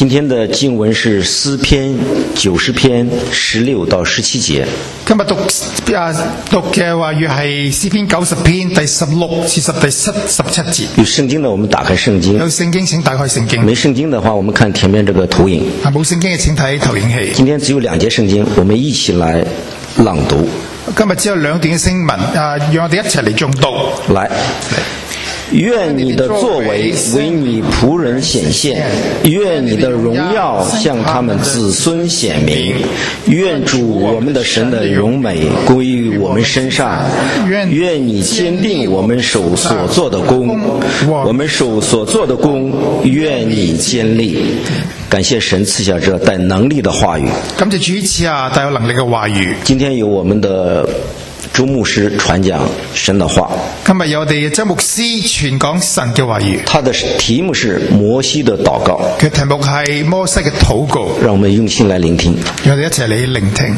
今天的經文是詩篇90篇16到17節。 今日讀嘅話語係詩篇90篇第16至第17節。 有聖經的我們打開聖經。 有聖經請打開聖經。 沒聖經的話，我們看前面這個投影。 冇聖經嘅請睇投影器。 今天只有2節聖經，我們一起來朗讀。 今日只有2段嘅經文，讓我哋一齊嚟誦讀。 來。願你的作為為你僕人顯現，願你的榮耀向他們子孫顯明，願主我們的神的榮美歸於我們身上，願你堅定我們手所做的工，我們手所做的工，願你堅立。感謝神賜下這帶能力的話語。 感謝主賜下帶有能力嘅話語。 今天由我們的周牧師傳講神的話。 今日有我哋周牧師傳講神嘅話語。他的題目是摩西的禱告。 佢題目係摩西嘅禱告。 讓我們用心來聆聽。 讓我哋一齊嚟聆聽。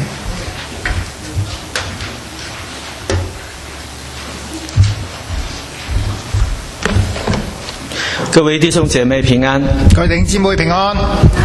各位弟兄姐妹平安。 各位弟兄姊妹平安。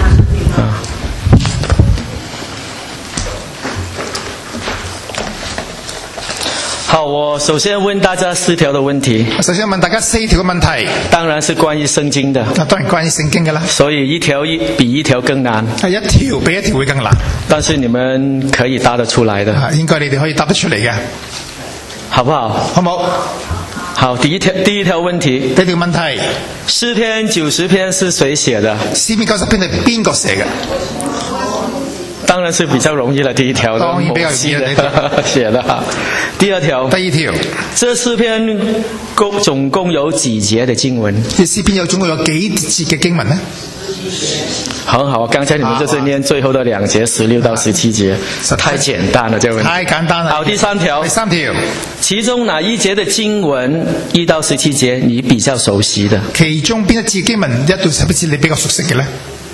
好，我首先問大家4條的問題。 首先問大家4條嘅問題， 當然是關於聖經的。 當然關於聖經嘅啦。 所以一條比一條更難。 係一條比一條會更難。但是你們可以答得出來的。 應該你哋可以答得出嚟嘅， 好不好？ 好冇？ 好，第一條問題。 第一條問題， 詩篇90篇是誰寫的？ 詩篇90篇係邊個寫嘅？ 當然是比較容易了，第一條當然比較容易的寫的。第二條，這詩篇總共有幾節的經文？ 這詩篇總共有幾節嘅經文呢？ 很好，剛才你們就是念最後的2節16到17節，太簡單了，這個問題。 太簡單了。 好，第三條，其中哪一節的經文1到17節你比較熟悉的？ 其中邊一節經文1到17節你比較熟悉嘅呢？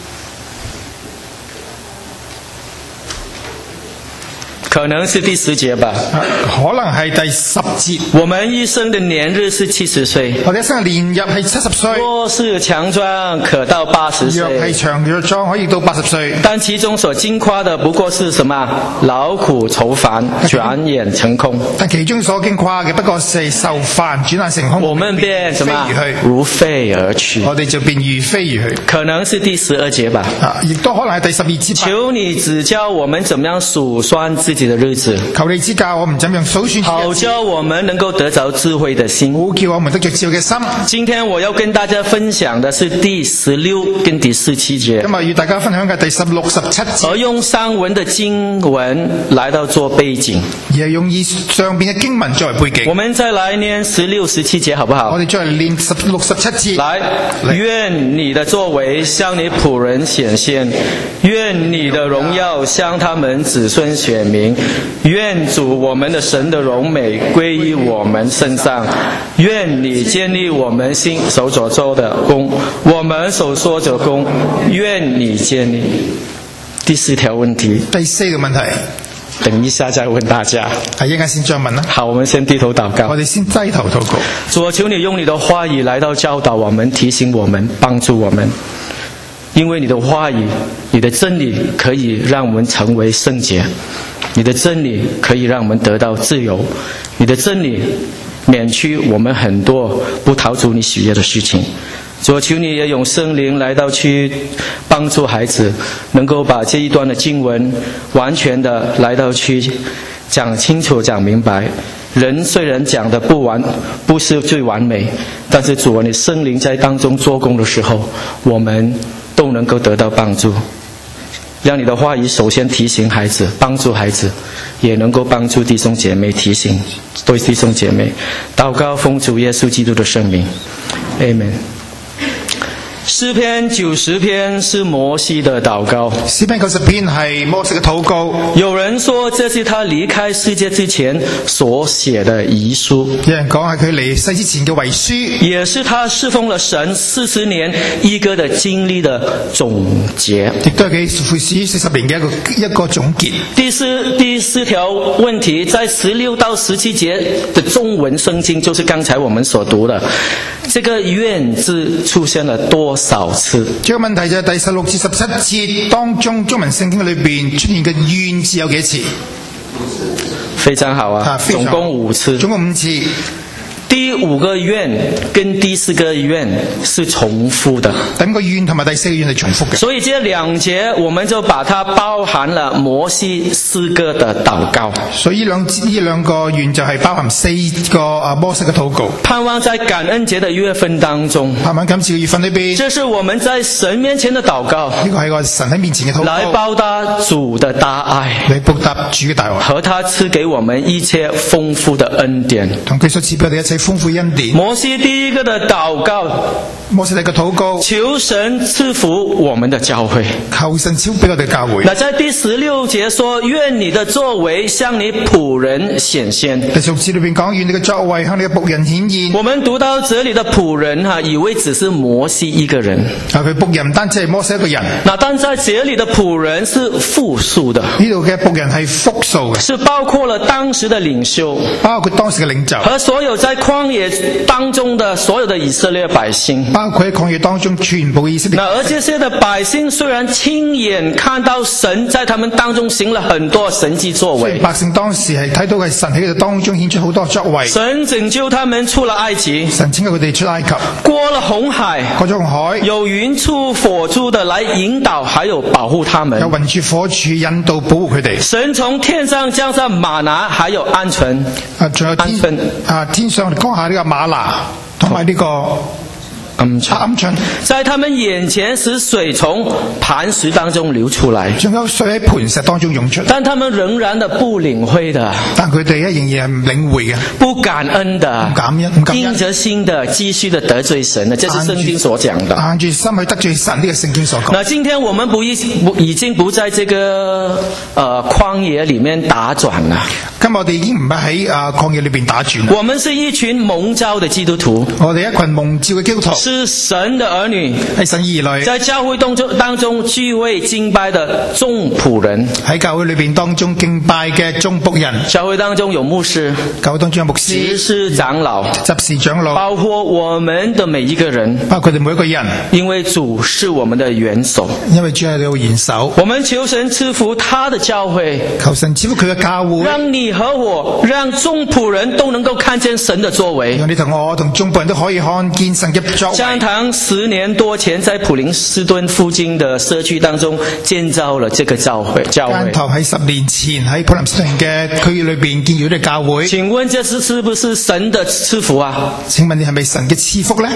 可能是第10節吧， 可能係第10節。 我們一生的年日是70歲， 我哋一生嘅年日係70歲。 若是強壯，可到80歲。 若係強壯，可以到80歲。 但其中所矜誇的不過是什麼？勞苦愁煩，轉眼成空。 但其中所矜誇嘅不過是受煩，轉眼成空。 我們便什麼？如飛而去。 我哋就便如飛而去。 可能是第12節吧。 亦都可能係第12節。 求你指教我們怎麼樣數算自己的日子， 求你指教我們怎樣數算， 好叫我們能夠得着智慧的心， 好叫我們得着智慧嘅心。 今天我要跟大家分享的是第16跟第17節。 今日與大家分享嘅第16、17節， 而用上文的經文來到做背景， 而係用以上邊嘅經文作為背景。 我們再來念16、17節，好不好？ 我哋再嚟念16、17節。 來，願你的作為向你僕人顯現，願你的榮耀向他們子孫顯明。願主我們的神的榮美歸於我們身上，願你建立我們手所做的工，我們手所做的工，願你建立。第4條問題。 第4個問題。 等一下再問大家。 係一陣先再問啦。 好，我們先低頭禱告。 我哋先低頭禱告。 主啊，求你用你的話語來到教導我們，提醒我們，幫助我們。因為你的話語，你的真理可以讓我們成為聖潔，你的真理可以讓我們得到自由，你的真理免去我們很多不討主你喜悅的事情。主，求你也用聖靈來到去幫助孩子，能夠把這一段的經文完全的來到去講清楚、講明白。人雖然講的不是最完美，但是主，你聖靈在當中做工的時候，我們都能夠得到幫助。讓你的話語首先提醒孩子，幫助孩子，也能夠幫助弟兄姐妹，提醒對弟兄姐妹。禱告奉主耶穌基督的聖名 Amen。詩篇90篇是摩西的禱告。 詩篇90篇係摩西嘅禱告。 有人說這是他離開世界之前所寫的遺書。 有人講係佢離世之前嘅遺書， 也是他侍奉了神40年一個的經歷的總結， 亦都係佢服侍40年嘅一個總結。 第四條問題，在16到17節的中文聖經，就是剛才我們所讀的，這個願字出現了多多少次？ 這個問題就係第16至17節當中中文聖經裏邊出現嘅願字有幾次？ 非常好啊，總共5次。 總共5次。 第5個願跟第4個願是重複的， 第5個願同埋第4個願係重複嘅。 所以這2節我們就把它包含了摩西4個的禱告。 所以呢兩個願就係包含4個摩西嘅禱告。 盼望在感恩節的月份當中， 盼望感謝嘅月份裏邊， 這是我們在神面前的禱告。 呢個係我神喺面前嘅禱告， 來報答主的大愛， 嚟報答主嘅大愛， 和他賜給我們一切豐富的恩典， 同佢所賜俾我哋一切豐富恩典。 摩西第1個的禱告， 摩西第一個禱告， 求神賜福我們的教會， 求神賜福俾我哋教會。 那在第16節說，願你的作為向你僕人顯現。 第16節裏邊講，願你嘅作為向你嘅僕人顯現。 我們讀到這裏的僕人以為只是摩西一個人， 佢僕人唔單止係摩西一個人， 那但在這裏的僕人是複數的， 呢度嘅僕人係複數嘅， 是包括了當時的領袖， 包括當時嘅領袖和所有在曠野當中的所有的以色列百姓， 包括喺曠野當中全部以色列。 那而這些的百姓雖然親眼看到神在他們當中行了很多神蹟作為， 百姓當時係睇到嘅神喺佢哋當中顯出好多作為， 神拯救他們出了埃及， 神拯救佢哋出埃及， 過了紅海， 過咗紅海， 有雲柱火柱的來引導，還有保護他們， 有雲柱火柱引導保護佢哋。 神從天上降下嗎哪，還有鵪鶉， 仲有天上降下呢個嗎哪同埋呢個鵪鶉， 在他們眼前使水從磐石當中流出來， 仲有水喺磐石當中湧出， 但他們仍然的不領會的， 但佢哋仍然係唔領會嘅， 不感恩的， 唔感恩， 硬着心的繼續的得罪神的，這是聖經所講的。 硬住心去得罪神，呢個聖經所講。 那今天我們已經不在這個曠野裏面打轉了。 今日我哋已經唔係喺曠野裏邊打轉。 我們是一群蒙召的基督徒， 我哋一群蒙召嘅基督徒， 是神的兒女， 係神兒女， 在教會當中聚會敬拜的眾僕人， 喺教會裏邊當中敬拜嘅眾僕人。 教會當中有牧師， 教會當中有牧師、 執事長老、 執事長老， 包括我們的每一個人， 包括佢哋每一個人。 因為主是我們的元首， 因為主係你嘅元首， 我們求神賜福他的教會， 求神賜福佢嘅教會， 讓你和我，讓眾僕人都能夠看見神的作為，讓你同我同眾僕人都可以看見神嘅作為。 教堂10年多前在普林斯頓附近的社區當中建造了這個教會。教請問這是不是神的賜福啊？ 請問你係咪神嘅賜福呢？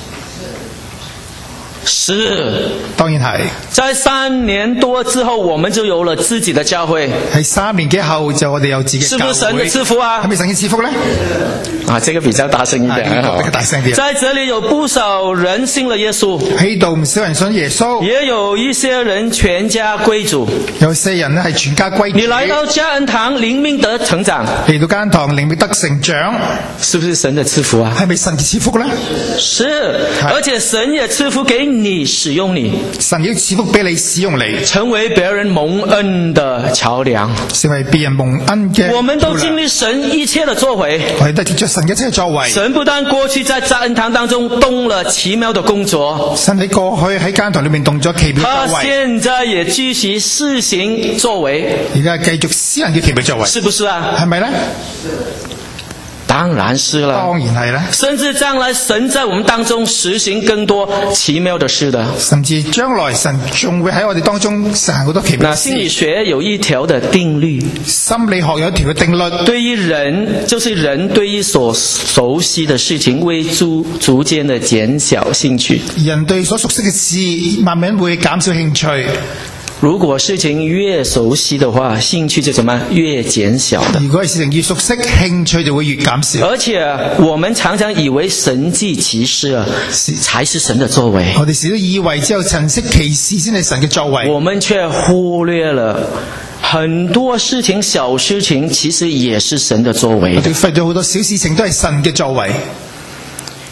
是， 當然係。 在3年多之後，我們就有了自己的教會。 喺3年幾後就我哋有自己教會。 是不是神的賜福啊？ 係咪神嘅賜福呢？ 啊，這個比較大聲一點。 大聲啲。 在這裡有不少人信了耶穌。 喺度唔少人信耶穌。 也有一些人全家歸主。 有些人呢係全家歸主。 你來到嘉恩堂靈命得成長。 嚟到嘉恩堂靈命得成長， 是不是神的賜福啊？ 係咪神嘅賜福呢？ 是，而且神也賜福給你使用你。 神要賜福俾你使用你， 成為別人蒙恩的橋梁， 成為別人蒙恩嘅。 我們都經歷神一切的作為， 我哋都接觸神一切嘅作為。 神不但過去在嘉恩堂當中動了奇妙的工作， 神喺過去喺嘉恩堂裏面動咗奇妙作為， 他現在也繼續施行作為， 而家繼續施行嘅奇妙作為， 是不是啊？ 係咪呢？ 當然是了， 當然係啦。 甚至將來神在我們當中實行更多奇妙的事的， 甚至將來神仲會喺我哋當中實行好多奇妙的事。 心理學有一條的定律， 心理學有一條嘅定律， 對於人，就是人對於所熟悉的事情會逐漸的減少興趣。 人對所熟悉嘅事慢慢會減少興趣。 如果事情越熟悉的話，興趣就怎麼越減小的。 如果事情越熟悉，興趣就會越減少。 而且我們常常以為神蹟奇事才是神的作為。 我哋時都以為只有神蹟奇事先係神嘅作為， 我們卻忽略了很多事情，小事情其實也是神的作為。 我哋忽略咗好多小事情都係神嘅作為。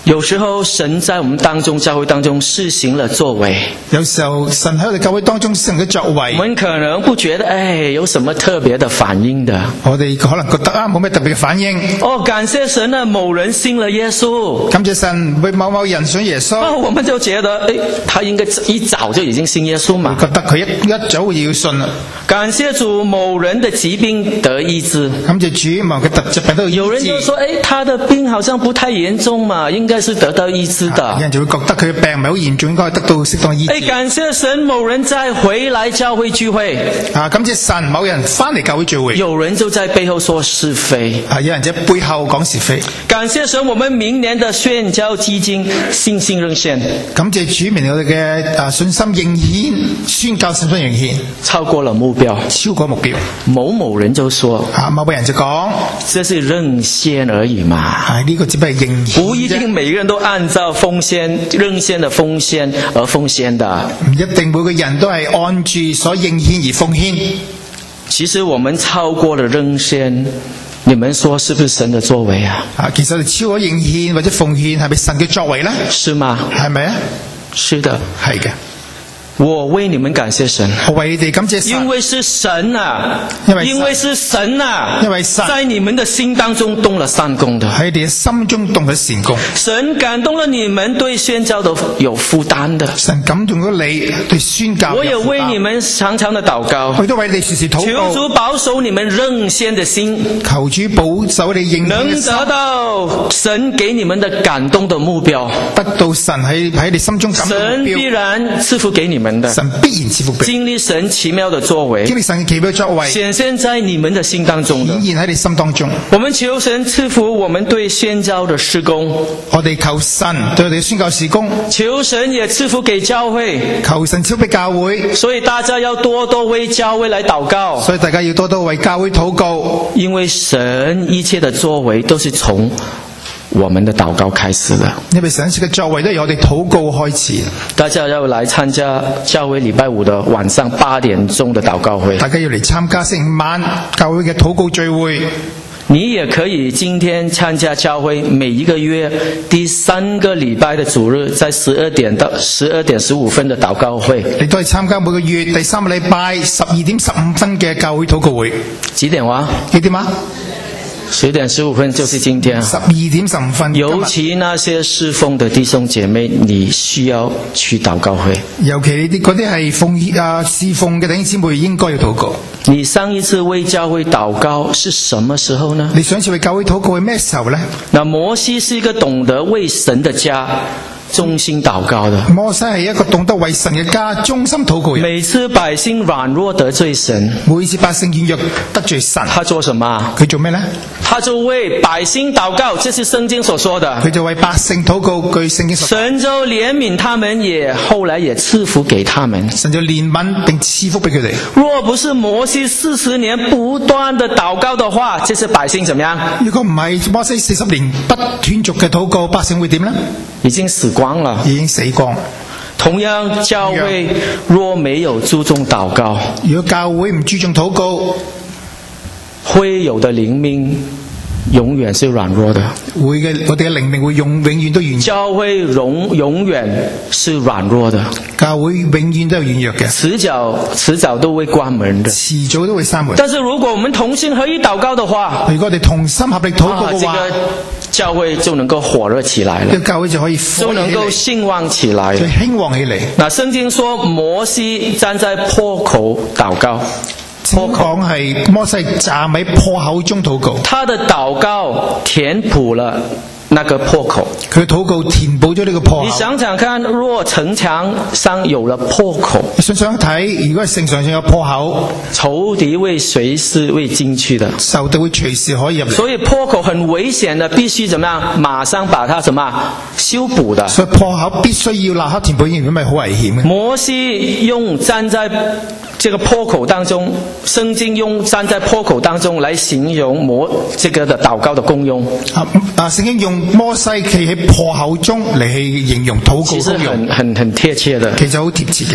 有時候神在我們當中，教會當中施行了作為。 有時候神喺我哋教會當中施行嘅作為， 我們可能不覺得有什麼特別的反應的。 我哋可能覺得冇咩特別嘅反應。 感謝神啊，某人信了耶穌。 感謝神為某某人信耶穌。 我們就覺得他應該一早就已經信耶穌嘛。 覺得佢一早要信啦。 感謝主，某人的疾病得醫治。 感謝主，某個疾病得醫治。 有人就說他的病好像不太嚴重嘛，應該是得到醫治的。 有人就會覺得佢嘅病唔係好嚴重，應該得到適當醫治。 感謝神，某人再回來教會聚會。 感謝神，某人翻嚟教會聚會。 有人就在背後說是非。 有人在背後講是非。 感謝神，我們明年的宣教基金信心認獻。 感謝主，明年我哋嘅信心認獻，宣教信心認獻， 超過了目標。 超過目標。 某人就說， 某個人就講， 這是認獻而已嘛。 呢個只不過係認獻， 不一定每個人都按照奉獻認獻的奉獻而奉獻的。 唔一定每個人都係按住所認獻而奉獻。 其實我們超過了認獻，你們說是不是神的作為啊？ 其實你超過認獻或者奉獻，係咪神嘅作為呢？ 是嗎？ 係咪啊？ 是的， 係嘅。 我為你們感謝神， 我為你哋感謝神， 因為是神啊，因為是神啊， 因為神在你們的心當中動了善工的， 喺你哋心中動咗善工。 神感動了你們對宣教的有負擔的， 神感動咗你對宣教。 我也為你們常常的禱告， 我都為你時時禱告， 求主保守你們認獻的心， 求主保守你認獻嘅心， 能得到神給你們的感動的目標， 得到神喺你心中感動的目標， 神必然賜福給你們。 神必然賜福俾你， 經歷神奇妙的作為， 經歷神奇妙的作為， 顯現在你們的心當中的， 顯現喺你心當中。 我們求神賜福我們對宣教的事工， 我哋求神對我哋宣教事工， 求神也賜福給教會， 求神賜福俾教會。 所以大家要多多為教會來禱告， 所以大家要多多為教會禱告， 因為神一切的作為都是從我們的禱告開始的， 因為神嘅作為都由我哋禱告開始。 大家要來參加教會禮拜五的晚上8點鐘的禱告會， 大家要嚟參加星期五晚教會嘅禱告聚會。 你也可以今天參加教會每一個月第3個禮拜的主日，在12點到12點15分的禱告會。 你都係參加每個月第3個禮拜12點15分嘅教會禱告會。 幾點話？ 幾點啊 ？10點15分就是今天。 12點15分。 尤其那些侍奉的弟兄姐妹，你需要去禱告會。 尤其嗰啲係侍奉嘅弟兄姊妹，應該要禱告。 你上一次為教會禱告是什麼時候呢？ 你上次為教會禱告係咩時候呢？ 那摩西是一個懂得為神的家忠心禱告的。 摩西係一個懂得為神嘅家忠心禱告人。 每次百姓軟弱得罪神， 每次百姓軟弱得罪神， 他做什麼？ 佢做咩呢？ 他就為百姓禱告，這是聖經所說的。 佢就為百姓禱告，據聖經所說。 神就憐憫他們，後來也賜福給他們。 神就憐憫並賜福俾佢哋。 若不是摩西40年不斷的禱告的話，這些百姓怎麼樣？ 如果唔係摩西40年不斷續嘅禱告，百姓會點呢？ 已經死光了， 已經死光。 同樣，教會若沒有注重禱告， 如果教會唔注重禱告， 會有的靈命永遠是軟弱的。 我哋嘅靈命會永遠都軟弱。教會永遠是軟弱的。 教會永遠都有軟弱嘅。 遲早都會關門的。 遲早都會閂門。 但是如果我們同心合意禱告的話， 如果我哋同心合力禱告嘅話， 教會就能夠火熱起來了。 教會就可以就能夠興旺起來了。 就興旺起嚟。 那聖經說摩西站在破口禱告。 破口係摩西站喺破口中禱告， 他的禱告填補了那個破口。 佢禱告填補咗呢個破口。 你想想看，若城牆上有了破口， 你想睇，如果係城牆上有破口， 仇敵會隨時會進去的， 仇敵會隨時可以入嚟。 所以破口很危險的，必須怎麼樣？馬上把它什麼修補的。 所以破口必須要立刻填補，如果唔係好危險嘅。摩西用站在這個破口當中，聖經用站在破口當中來形容這個的禱告的功用。 聖經用摩西企喺破口中嚟去形容禱告功用， 其實很貼切的。 其實好貼切嘅。 若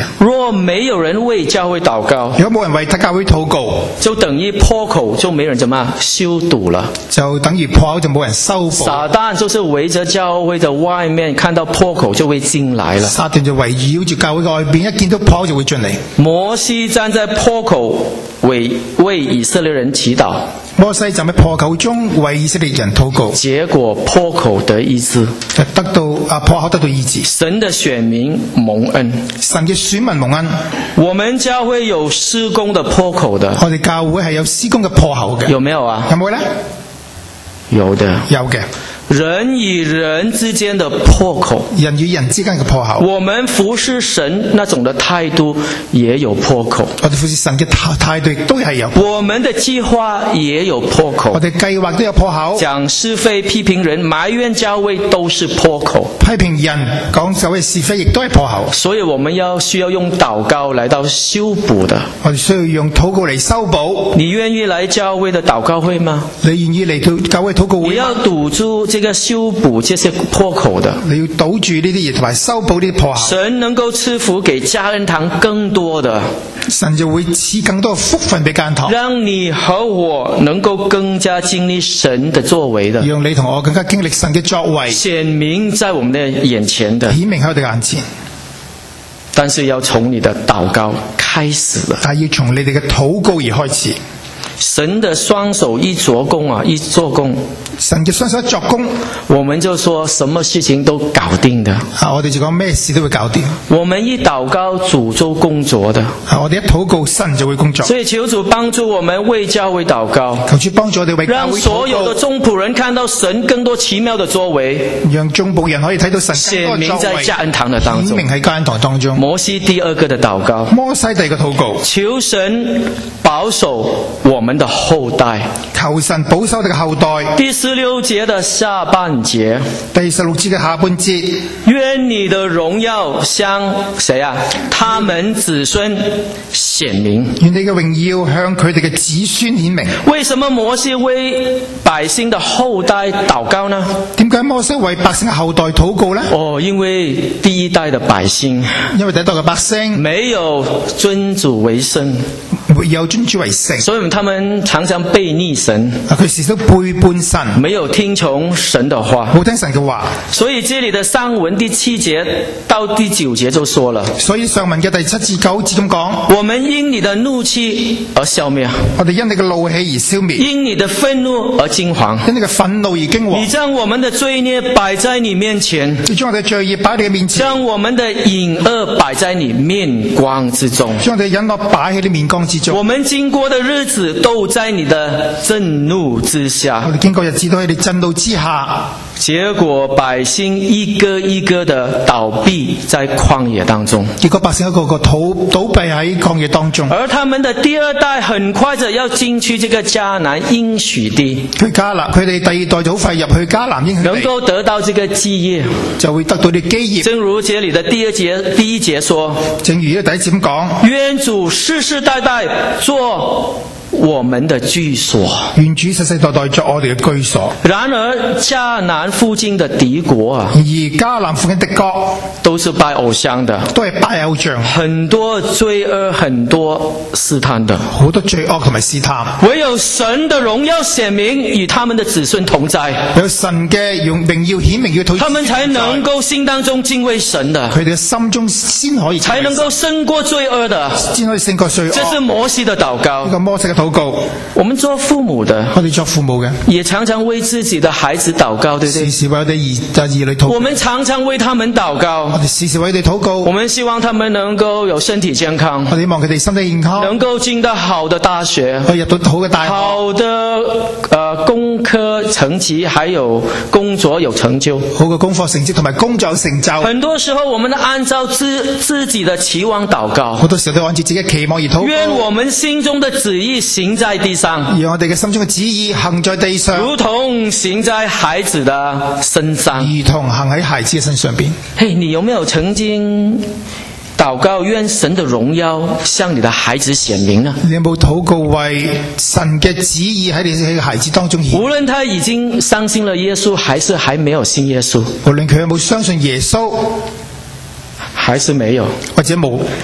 果没有人为教会祷告， 如果冇人為教會禱告， 就等於破口就沒人怎麼修堵了。 就等於破口就冇人修補。 撒旦就是圍着教會的外面，看到破口就會進來了。 撒旦就圍繞住教會外邊，一見到破口就會進嚟。 摩西站在破口為以色列人祈禱， 摩西站喺破口中為以色列人禱告， 結果破口得醫治， 就得到破口得到醫治。 神的選民蒙恩， 神嘅選民蒙恩。 我們教會有施工的破口的， 我哋教會係有施工嘅破口嘅， 有沒有啊？ 有冇呢？ 有的， 有嘅。 人與人之間的破口， 人與人之間嘅破口， 我們服侍神那種的態度也有破口。 我哋服侍神嘅態度都係有。 我們的計劃也有破口。 我哋計劃都有破口。 講是非、批評人、埋怨教會都是破口。 批評人、講教會是非，亦都係破口。 所以我們需要用禱告來到修補的。 我哋需要用禱告嚟修補。 你願意來教會的禱告會嗎？ 你願意嚟到教會禱告會嗎？ 你要堵住這個修補這些破口的。 你要堵住呢啲嘢，同埋修補呢啲破口。 神能夠賜福給家人堂更多的， 神就會賜更多福分俾家人堂， 讓你和我能夠更加經歷神的作為的， 讓你同我更加經歷神嘅作為， 顯明在我們的眼前的， 顯明喺我哋眼前。 但是要從你的禱告開始了， 但要從你哋嘅禱告而開始。 神的雙手一做工啊，一做工， 神嘅雙手一作工， 我們就說什麼事情都搞定的。 我哋就講咩事都會搞掂。 我們一禱告，主就工作的。 我哋一禱告，神就會工作。 所以求主幫助我們為教會禱告， 求主幫助我哋為教會禱告， 讓所有的眾僕人看到神更多奇妙的作為， 讓眾僕人可以睇到神更多作為， 顯明在家人堂的當中， 顯明喺家人堂當中。 摩西第二個的禱告， 摩西第二個禱告， 求神保守我們的後代， 求神保守我哋嘅後代。 第16節的下半節， 第16節嘅下半節， 願你的榮耀向誰啊？他們子孫顯明。 願你嘅榮耀向佢哋嘅子孫顯明。 為什麼摩西為百姓的後代禱告呢？ 點解摩西為百姓嘅後代禱告呢？ 因為第一代的百姓， 因為第一代嘅百姓沒有尊主為聖， 沒有尊主為聖， 所以他們常常背逆神， 佢時都背叛神， 沒有聽從神的話， 冇聽神嘅話。 所以這裏的上文第7節到第9節就說了， 所以上文嘅第7至9節咁講， 我們因你的怒氣而消滅， 我哋因你嘅怒氣而消滅， 因你的憤怒而驚惶， 因你嘅憤怒而驚惶。 你將我們的罪孽擺在你面前， 你將我哋罪孽擺喺你嘅面前， 將我們的隱惡擺在你面光之中， 將我哋隱惡擺喺你面光之中。 我們經過的日子都在你的震怒之下， 我哋經過日子都喺你震怒之下。 結果百姓一個一個的倒閉在曠野當中， 結果百姓一個個倒閉喺曠野當中， 而他們的第二代很快就要進去這個迦南應許地， 佢哋第二代就好快入去迦南應許地， 能夠得到這個基業， 就會得到啲基業。 正如這裏的第一節說， 正如呢第一節咁講， 願主世世代代做我們的居所， 願主世世代代作我哋嘅居所。 然而迦南附近的敵國啊， 而迦南附近的國都是拜偶像的， 都係拜偶像， 很多罪惡，很多試探的， 好多罪惡同埋試探。 唯有神的榮耀顯明，與他們的子孫同在， 有神嘅榮耀顯明，要他們才能夠心當中敬畏神的， 佢哋嘅心中先可以才能夠勝過罪惡的， 先可以勝過罪惡。 這是摩西的禱告， 呢個摩西嘅禱告。 我們做父母的， 我哋做父母嘅， 也常常為自己的孩子禱告，對不對？ 時時為我哋兒女禱告。 我們常常為他們禱告， 我哋時時為佢哋禱告。 我們希望他們能夠有身體健康， 我哋希望佢哋身體健康， 能夠進到好的大學， 可以入到好嘅大學， 好的功課成績，還有工作有成就， 好嘅功課成績同埋工作成就。 很多時候我們都按照自己的期望禱告， 好多時候都按照自己嘅期望而禱告。 願我們心中的旨意行在地上， 讓我哋嘅心中嘅旨意行在地上， 如同行在孩子的身上， 如同行喺孩子嘅身上邊。 嘿，你有沒有曾經禱告願神的榮耀向你的孩子顯明呢？ 你有冇禱告為神嘅旨意喺你嘅孩子當中顯明？ 無論他已經相信了耶穌，還是還沒有信耶穌， 無論佢有冇相信耶穌， 還是沒有， 或者冇，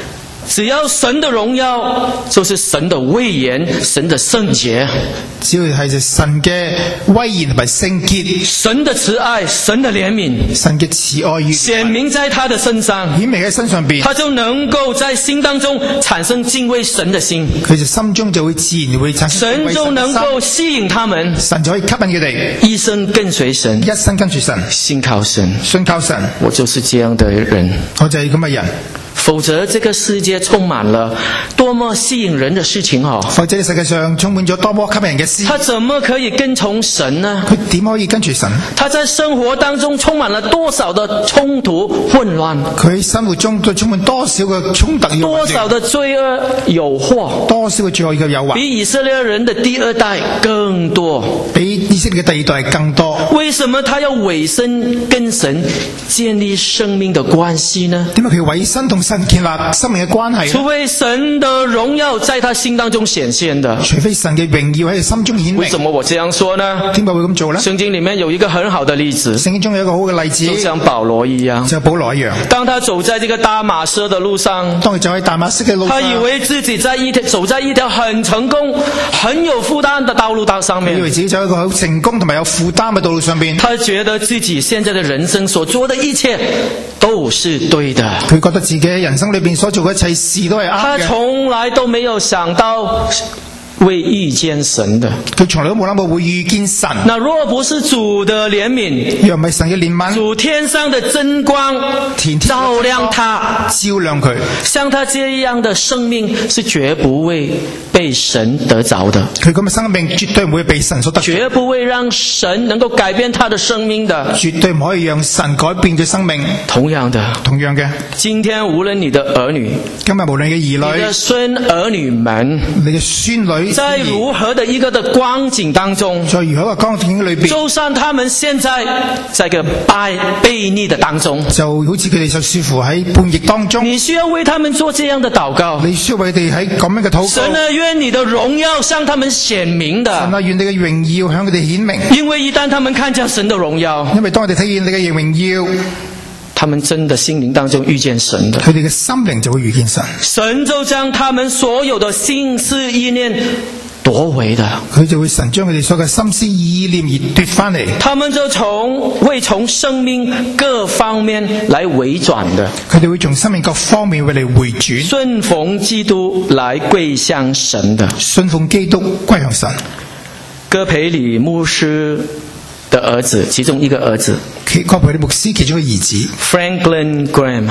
只要神的榮耀，就是神的威嚴，神的聖潔。 只要係神嘅威嚴同埋聖潔， 神的慈愛，神的憐憫， 神嘅慈愛與顯明在他的身上， 顯明喺身上邊， 他就能夠在心當中產生敬畏神的心， 佢就心中就會自然會產生神就能夠吸引他們， 神就可以吸引佢哋， 一生跟隨神， 一生跟住神， 信靠神， 信靠神。 我就是這樣的人， 我就係咁嘅人。 否則這個世界充滿了多麼吸引人的事情否則世界上充滿咗多麼吸引人嘅事， 他怎麼可以跟從神呢？ 佢點可以跟住神？ 他在生活當中充滿了多少的衝突混亂， 佢生活中都充滿多少嘅衝突， 多少的罪惡誘惑， 多少嘅罪惡嘅誘惑， 比以色列人的第二代更多， 比以色列嘅第二代更多。 為什麼他要委身跟神建立生命的關係呢？ 點解佢委身同神建立生命嘅關係？ 除非神的榮耀在他心當中顯現的， 除非神嘅榮耀喺佢心中顯明。 為什麼我這樣說呢？ 點解會咁做呢？ 聖經裡面有一個很好的例子， 聖經中有一個好嘅例子， 就像保羅一樣， 就保羅一樣。 當他走在這個大馬色的路上， 當佢走喺大馬色嘅路上， 他以為自己走在一條很成功、很有負擔的道路上面， 以為自己走喺一個好成功同埋有負擔嘅道路上邊。 他覺得自己現在的人生所做的一切都是對的， 佢覺得自己喺人生裏邊所做嘅一切事都係啱嘅。 他從來都沒有想到會遇見神的， 佢從來都冇諗過會遇見神。 那若不是主的憐憫， 若唔係神嘅憐憫， 主天上的真光照亮他， 照亮佢， 像他這樣的生命是絕不會被神得着的。 佢咁嘅生命絕對唔會被神所得着， 絕不會讓神能夠改變他的生命的， 絕對唔可以讓神改變佢生命。 同樣嘅，今天無論你的兒女， 今日無論你嘅兒女、 你的孫兒女們， 你嘅孫女， 在如何的一個的光景當中， 在如何嘅光景裏邊， 就算他們現在在個悖逆的當中， 就好似佢哋就似乎喺叛逆當中， 你需要為他們做這樣的禱告， 你需要為佢哋喺咁樣嘅禱告。 神啊，願你的榮耀向他們顯明的， 神啊，願你嘅榮耀向佢哋顯明。 因為一旦他們看見神的榮耀， 因為當我哋睇見你嘅榮耀， 他們真的心靈當中遇見神的， 佢哋嘅心靈就會遇見神， 神就將他們所有的心思意念奪回的， 佢就會神將佢哋所有嘅心思意念而奪翻嚟， 他們就會從生命各方面來回轉的， 佢哋會從生命各方面為嚟回轉， 順奉基督來歸向神的， 信奉基督歸向神。 戈培理牧師的兒子，其中一個兒子， 戈培理牧師其中一個兒子 Franklin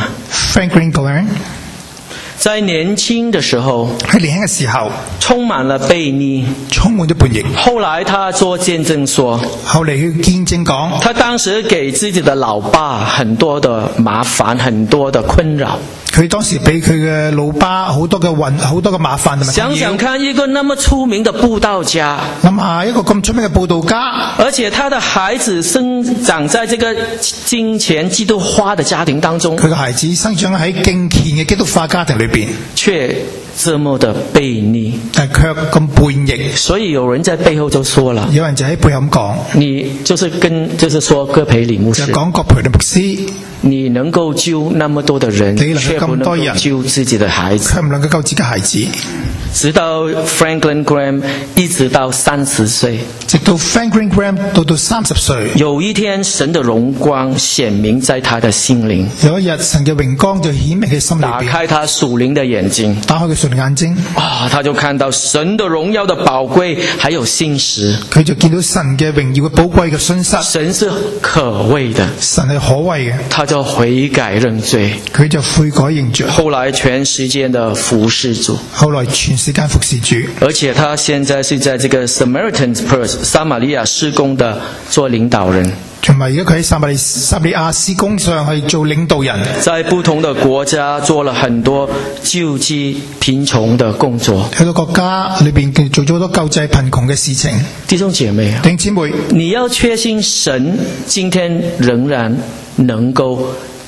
Graham，在年輕的時候， 喺年輕嘅時候， 充滿了悖逆， 充滿咗叛逆。 後來他做見證說， 後嚟佢見證講， 他當時給自己的老爸很多的麻煩，很多的困擾。 佢當時俾佢嘅老爸好多嘅麻煩同埋。 想想看，一個那麼出名的佈道家， 諗下一個咁出名嘅佈道家， 而且他的孩子生長在這個金錢基督化的家庭當中， 佢嘅孩子生長喺敬虔嘅基督化家庭裏邊， 卻這麼的悖逆， 但卻咁叛逆。 所以有人在背後就說了， 有人就喺背後咁講， 你就是說戈培理牧師， 就講戈培理牧師， 你能夠救那麼多的人，卻不能夠救自己的孩子， 佢唔能夠救自己嘅孩子。 直到 Franklin Graham 一直到30歲， 直到 Franklin Graham 到30歲， 有一天神的榮光顯明在他的心靈， 有一日神嘅榮光就顯明喺心裏邊， 打開他屬靈的眼睛， 打開佢屬靈眼睛， 他就看到神的榮耀的寶貴，還有信實， 佢就見到神嘅榮耀嘅寶貴嘅信實， 神是可畏的， 神係可畏嘅， 他就悔改認罪， 佢就悔改認罪， 後來全時間的服侍主， 後來全時間服侍主， 而且他現在是在這個 Samaritan's Purse 撒瑪利亞施工的做領導人， 同埋而家佢喺撒瑪利亞施工上去做領導人，在不同的國家做了很多救濟貧窮的工作， 喺個國家裏邊做咗好多救濟貧窮嘅事情。 弟兄姐妹， 姊妹， 你要確信神今天仍然能夠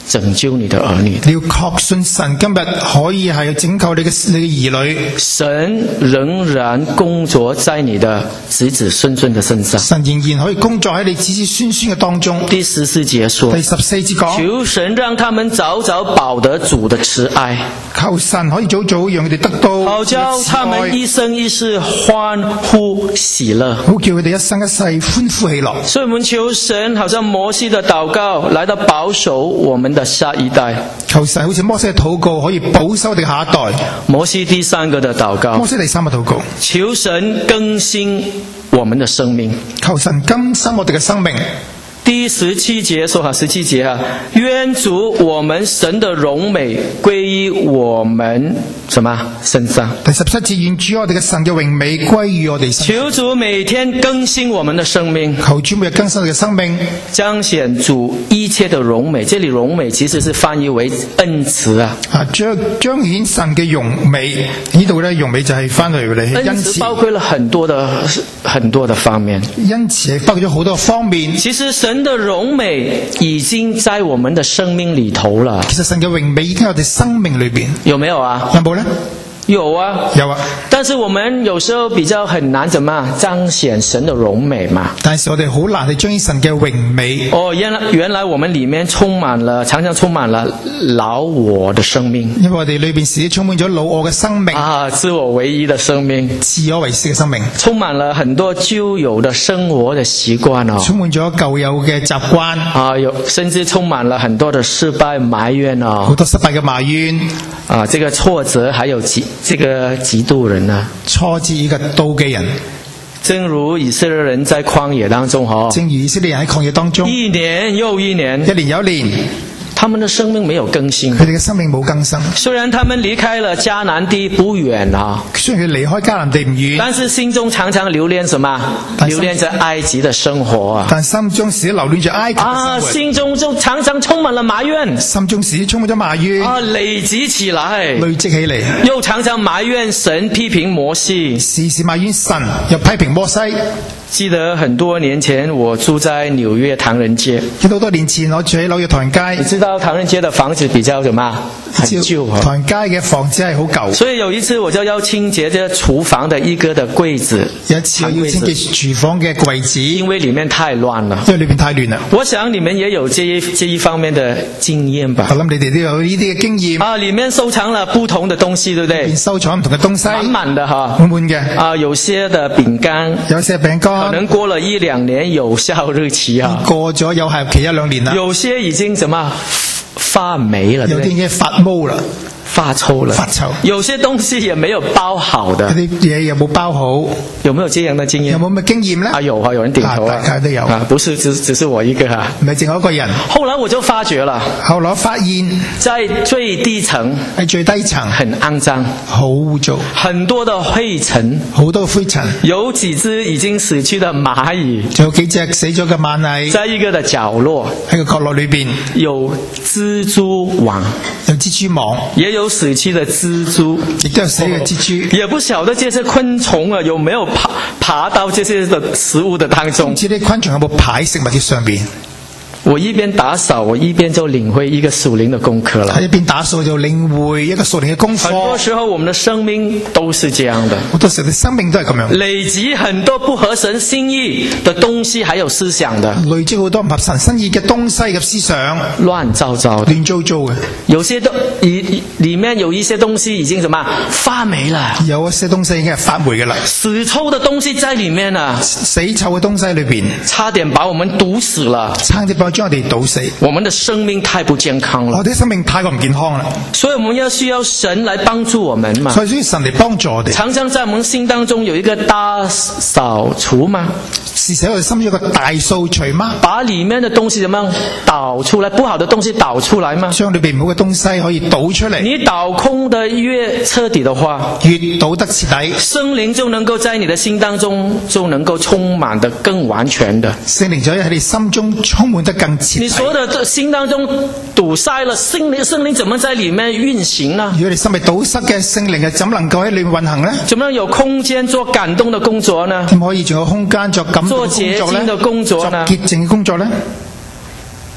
拯救你的兒女。 你要確信神今日可以係拯救你嘅兒女。 神仍然工作在你的子子孫孫的身上。 神仍然可以工作喺你子子孫孫嘅當中。 第14節說， 第14節講， 求神讓他們早早飽得主的慈愛， 求神可以早早讓佢哋得到， 好叫他們一生一世歡呼喜樂， 好叫佢哋一生一世歡呼喜樂。 所以我們求神好像摩西的禱告來到保守我們的下一代。 求神好似摩西嘅禱告可以保守我哋下一代。 摩西第3個的禱告， 摩西第3個禱告， 求神更新我們的生命， 求神更新我哋嘅生命。 第17節說17節願主我們神的榮美歸於我們什麼身上。 第17節，願主我哋嘅神嘅榮美歸於我哋身上。 求主每天更新我們的生命， 求主每日更新我哋嘅生命， 彰顯主一切的榮美。這裡榮美其實是翻譯為恩慈啊。 彰顯神嘅榮美，呢度咧榮美就係翻嚟嘅咧恩慈， 包括了很多的方面。 恩慈係包括咗好多方面。 其實神的榮美已經在我們的生命裡頭了。 其實神嘅榮美已經喺我哋生命裏邊， 有沒有啊？ 有冇咧？ 有啊， 有啊。 但是我們有時候比較很難怎麼彰顯神的榮美嘛。 但是我哋好難去彰顯神嘅榮美。 原來我們裡面常常充滿了老我的生命。 因為我哋裏邊時時充滿咗老我嘅生命啊，自我唯一的生命， 自我為是嘅生命， 充滿了很多舊有的生活的習慣哦， 充滿咗舊有嘅習慣啊，甚至充滿了很多的失敗埋怨哦， 好多失敗嘅埋怨啊，這個挫折還有這個嫉妒人啊， 挫折一個妒忌人。 正如以色列人在曠野當中正如以色列人喺曠野當中， 一年又一年， 一年又一年， 他們的生命沒有更新， 佢哋嘅生命冇更新。 雖然他們離開了迦南地不遠啊， 雖然佢離開迦南地唔遠， 但是心中常常留戀什麼？留戀着埃及的生活啊！ 但心中時留戀着埃及嘅生活， 心中就常常充滿了埋怨， 心中時充滿咗埋怨啊，累積起來， 累積起嚟， 又常常埋怨神，批評摩西， 時時埋怨神，又批評摩西。 記得很多年前我住在紐約唐人街， 好多年前我住喺紐約唐人街。 你知道唐人街的房子比較什麼？很舊啊， 唐人街嘅房子係好舊。 所以有一次我就要清潔這廚房的一個的櫃子， 有一次我要清潔廚房嘅櫃子， 因為裡面太亂了。 因為裏面太亂啦。 我想你們也有這一方面的經驗吧？ 我諗你哋都有呢啲嘅經驗。 啊，裡面收藏了不同的東西，對不對？ 收藏唔同嘅東西， 滿滿的哈， 滿滿嘅。 啊，有些的餅乾， 有些餅乾， 可能過了1-2年有效日期啊， 過咗有效期1-2年啦。 有些已經怎麼發霉了， 有啲已經發毛啦。 發臭了， 發臭。 有些東西也沒有包好的， 啲嘢有冇包好？ 有沒有這樣的經驗？ 有冇咁嘅經驗呢？ 啊，有啊，有人點頭啊， 大家都有啊，不是只是我一個啊， 唔係淨係一個人。 後來我就發覺了， 後來發現在最低層， 喺最低層很骯髒， 好污糟， 很多的灰塵， 好多灰塵， 有幾隻已經死去的螞蟻， 仲有幾隻死咗嘅螞蟻， 在一個的角落， 喺個角落裏邊有蜘蛛網， 有蜘蛛網， 也有死去的蜘蛛， 亦都有死嘅蜘蛛， 也不曉得這些昆蟲啊有沒有爬到這些的食物的當中， 唔知啲昆蟲有冇爬喺食物嘅上邊。 我一邊打掃，我一邊就領會一個屬靈的功課了。 一邊打掃就領會一個屬靈嘅功課。 很多時候我們的生命都是這樣的， 好多時候生命都係咁樣， 累積很多不合神心意的東西，還有思想的， 累積好多唔合神心意嘅東西嘅思想， 亂糟糟的， 亂糟糟嘅。 有些都裡面有一些東西已經什麼發霉了， 有一些東西已經係發霉嘅啦， 死臭的東西在裡面啊， 死臭嘅東西裏邊， 差點把我們毒死了， 差點將我哋毒死。 我們的生命太不健康了， 我哋生命太過唔健康啦， 所以我們要需要神來幫助我們嘛。 所以需要神嚟幫助我哋。 常常在我們心當中有一個大掃除嘛， 是使我哋心中有一個大掃除嗎？ 把裡面的東西怎麼樣導出來，不好的東西導出來嘛， 將裏邊唔好嘅東西可以倒出嚟。 你倒空的越徹底的話， 越倒得徹底， 聖靈就能夠在你的心當中就能夠充滿得更完全的。 聖靈就喺你心中充滿得更徹底。 你所有的心當中堵塞了，聖靈怎麼在裡面運行呢？ 如果你心被堵塞嘅，聖靈係怎能夠喺裏面運行呢？ 怎麼樣有空間做感動的工作呢？ 點可以仲有空間做感動嘅工作呢？ 做潔淨的工作呢？ 做潔淨嘅工作呢？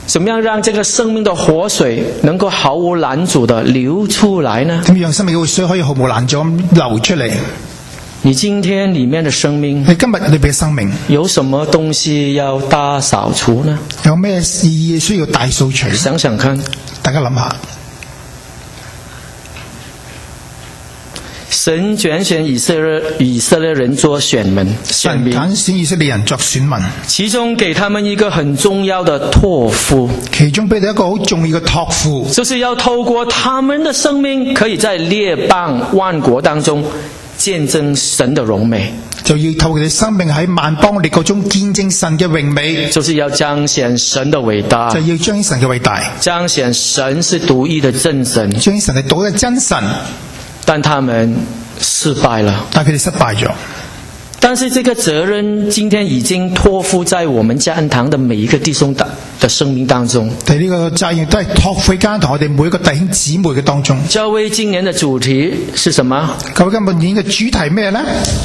怎么样让这个生命的活水能够毫無攔阻地流出來呢？ 點讓生命嘅活水可以毫無攔阻咁流出嚟？ 你今天裡面的生命， 你今日裏邊嘅生命有什麼東西要大掃除呢？ 有咩意義需要大掃除？ 想想看， 大家諗下。 神揀選以色列人做選民， 神揀選以色列人作選民， 其中給他們一個很重要的託付， 其中俾佢一個好重要嘅託付， 就是要透過他們的生命，可以在列邦萬國當中見證神的榮美， 就要透過佢哋生命喺萬邦列國中見證神嘅榮美， 就是要彰顯神的偉大， 就要彰顯神嘅偉大， 彰顯神是獨一的真神， 彰顯神係獨一嘅真神。 但他們失敗了， 但佢哋失敗咗。 但是這個責任今天已經託付在我們家恩堂的每一個弟兄的生命當中。 但呢個責任都係託付喺家恩堂我哋每一個弟兄姊妹嘅當中。 教會今年的主題是什麼？ 教會今年嘅主題咩呢？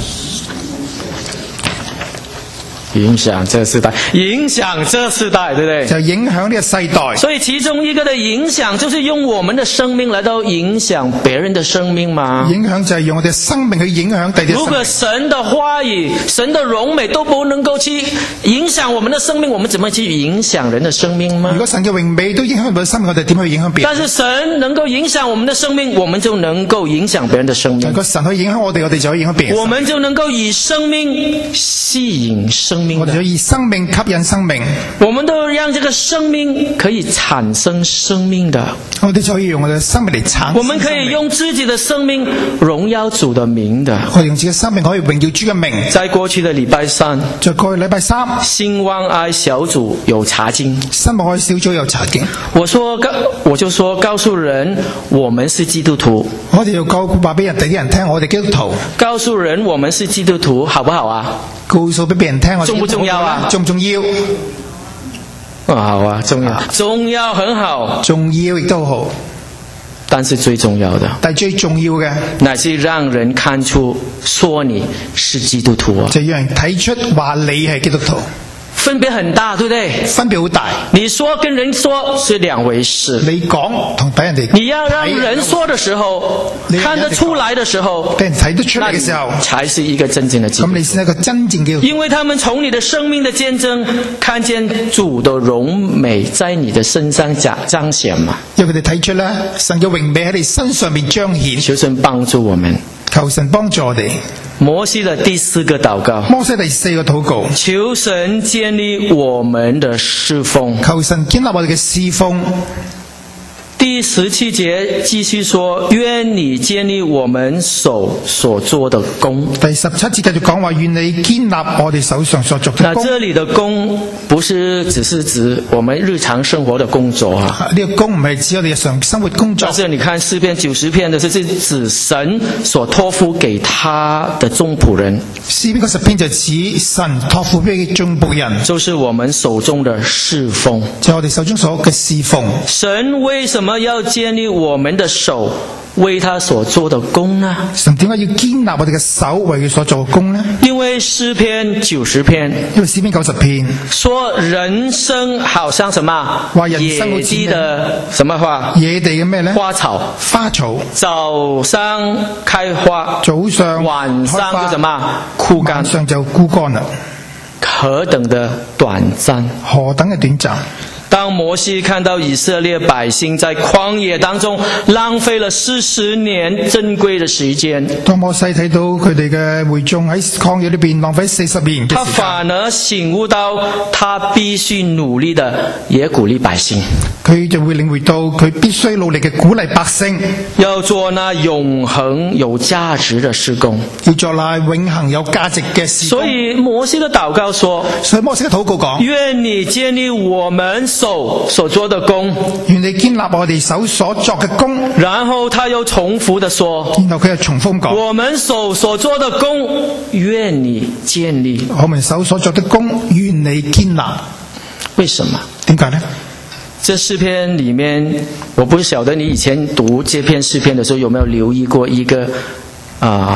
影響這世代，影響這世代，對不對？ 就影響呢個世代。 所以其中一個的影響，就是用我們的生命來到影響別人的生命嘛。 影響就係用我哋生命去影響第啲生命。 如果神的話語、神的榮美都不能夠去影響我們的生命，我們怎麼去影響人的生命嗎？ 如果神嘅榮美都影響我哋嘅生命，我哋點去影響別人？ 但是神能夠影響我們的生命，我們就能夠影響別人的生命。 如果神可以影響我哋，我哋就可以影響別人。 我們就能夠以生命吸引生命。 我哋就以生命吸引生命。 我們都讓這個生命可以產生生命的。 我哋就可以用我哋嘅生命嚟產生生命。 我們可以用自己的生命榮耀主的名的。 我哋用自己嘅生命可以榮耀主嘅名。 在過去的禮拜三， 在過去禮拜三， 興旺愛小組有查經， 新望愛小組有查經。 我就說告訴人我們是基督徒。 我哋要話俾人哋啲人聽，我哋基督徒。 告訴人我們是基督徒，好不好啊？ 告訴俾別人聽，我哋重不重要啊？ 重唔重要？ 好啊，重要，重要，很好， 重要亦都好。 但是最重要的， 但最重要嘅， 乃是讓人看出說你是基督徒啊， 就讓人睇出話你係基督徒。 分別很大，對不對？ 分別好大。 你說跟人說是兩回事。 你講同俾人哋， 你要讓人說的時候，看得出來的時候， 俾人睇得出嚟嘅時候， 才是一個真正的基督徒。 咁你先係一個真正嘅。 因為他們從你的生命的見證，看見主的榮美在你的身上彰顯嘛。 因為佢哋睇出咧，神嘅榮美喺你身上面彰顯。 求神幫助我們。 求神幫助我哋。 摩西的第4個禱告， 摩西第4個禱告， 求神建立我們的侍奉， 求神建立我哋嘅侍奉。 第17節繼續說，願你建立我們手所做的工。 第17節繼續講話，願你建立我哋手上所做的工。 那這裡的工不是只是指我們日常生活的工作啊。 呢個工唔係指我哋日常生活工作。 但是你看詩篇90篇的是指神所託付給他的眾僕人。 詩篇90篇就指神託付俾佢眾僕人， 就是我們手中的侍奉， 就係我哋手中所嘅侍奉。 神為什麼要建立我們的手為他所做的工呢？ 神點解要建立我哋嘅手為佢所做嘅工呢？ 因為詩篇90篇， 因為詩篇90篇說人生好像什麼？ 話人生好似野地的什麼花？ 野地嘅咩呢？ 花草。 花草。 早上開花， 早上晚上就什麼？枯乾。 晚上就枯乾了。 何等的短暫！ 何等嘅短暫！ 當摩西看到以色列百姓在曠野當中浪費了40年珍貴的時間， 當摩西睇到佢哋嘅會眾喺曠野裏邊浪費40年嘅時間， 他反而醒悟到他必須努力的，也鼓勵百姓。 佢就會領會到佢必須努力嘅鼓勵百姓， 要做那永恆有價值的事工， 要做那永恆有價值嘅事工。 所以摩西的禱告說， 所以摩西嘅禱告講， 願你建立我們手所做的工， 願你建立我哋手所作嘅工。 然後他又重複的說， 然後佢又重複講， 我們手所做的工，願你建立。 我們手所作的工，願你建立。 為什麼？ 點解呢？ 這詩篇裏面，我不曉得你以前讀這篇詩篇的時候有沒有留意過一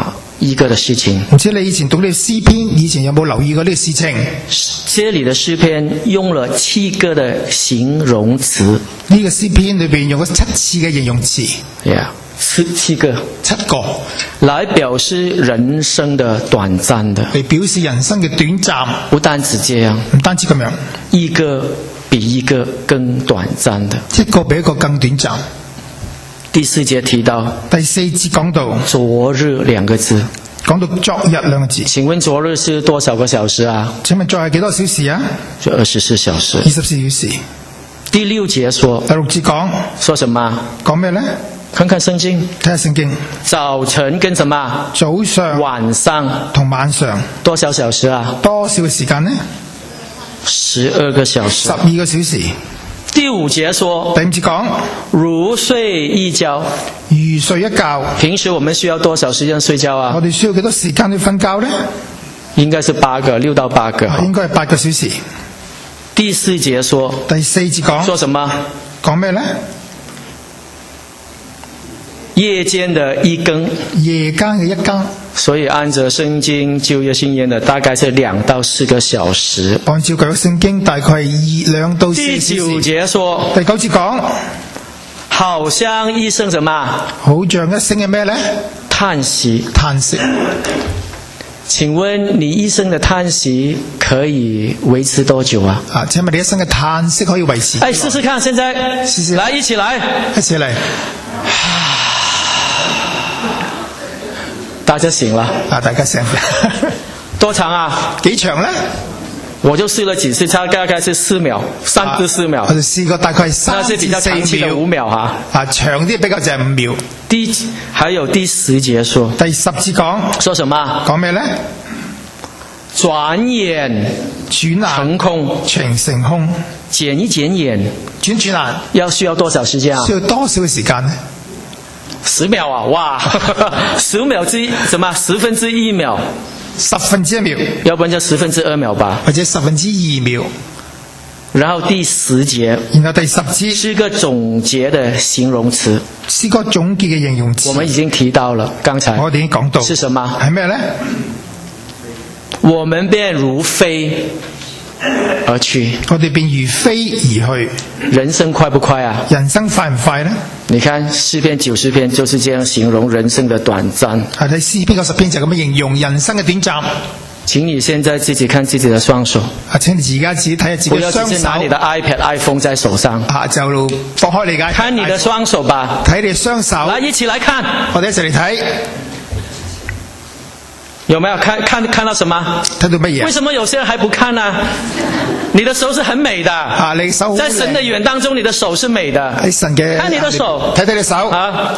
一個的事情。 唔知你以前讀呢個詩篇，以前有冇留意過呢個事情？ 這裡的詩篇用了7個的形容詞。 呢個詩篇裏邊用咗7次嘅形容詞。 7個 ，7個， 來表示人生的短暫的， 嚟表示人生嘅短暫。 不單止這樣， 唔單止咁樣， 一個比一個更短暫的， 一個比一個更短暫。 第4節提到， 第4節講到昨日2個字， 講到昨日2個字。 請問昨日是多少個小時啊？ 請問昨日幾多小時啊？ 就24小時。 24小時。 第6節說， 第6節說什麼？ 講咩呢？ 看看聖經， 睇下聖經。 早晨跟什麼？ 早上、 晚上同晚上。 多少小時啊？ 多少嘅時間呢 ？12個小時。 12個小時。 第5節說， 第5節講， 如睡一覺。 如睡一覺。 平時我們需要多少時間睡覺啊？ 我哋需要幾多時間去瞓覺呢？ 應該是6到8個。 應該係8個小時。 第4節說， 第4節講， 說什麼？ 講咩呢？ 夜間的1更， 夜間嘅1更。 所以按照聖經舊約新約的大概是2到4個小時。 按照舊約聖經大概係2到4小時。 第9節說， 第9節講， 好像一聲什麼？ 好像一聲嘅咩呢？ 嘆息。 嘆息。 請問你一生的嘆息可以維持多久啊？ 請問你一生嘅嘆息可以維持？ 試試看，現在， 試試， 來，一起來， 一起嚟。 大家醒了。 大家醒。 多長啊？ 幾長呢？ 我就試了幾次，大概是4秒，3至4秒。 我就試過大概係3至4秒。 那是比較長期的5秒哈。 長啲比較就係5秒。 還有第10節說。 第10節講。 說什麼？ 講咩呢？ 轉眼成空。 成空。 轉一轉眼。 轉眼。 需要多少時間啊？ 需要多少嘅時間呢 ？10秒啊！哇，10秒之什麼？10分之1秒 ，10分之1秒， 要不然就10分之2秒吧， 或者10分之2秒。 然後第10節， 然後第10節是個總結的形容詞， 是個總結嘅形容詞。 我們已經提到了，剛才我哋已經講到， 是什麼？ 係咩呢？ 我們便如飛而去， 我哋便如飛而去。 人生快不快啊？ 人生快唔快呢？ 你看詩篇90篇就是這樣形容人生的短暫。 係睇詩篇90篇就咁樣形容人生嘅短暫。 請你現在自己看自己的雙手。 請你而家自己睇下自己嘅雙手。 不要直接拿你的 iPad、iPhone 在手上。 就放開你嘅。 看你的雙手吧。 睇你雙手。 來，一起來看。 我哋一齊嚟睇。 有沒有看到什麼？ 睇到乜嘢？ 為什麼有些人還不看呢？你的手是很美的。 你手好美。在神的眼當中，你的手是美的。看你的手。 睇你手。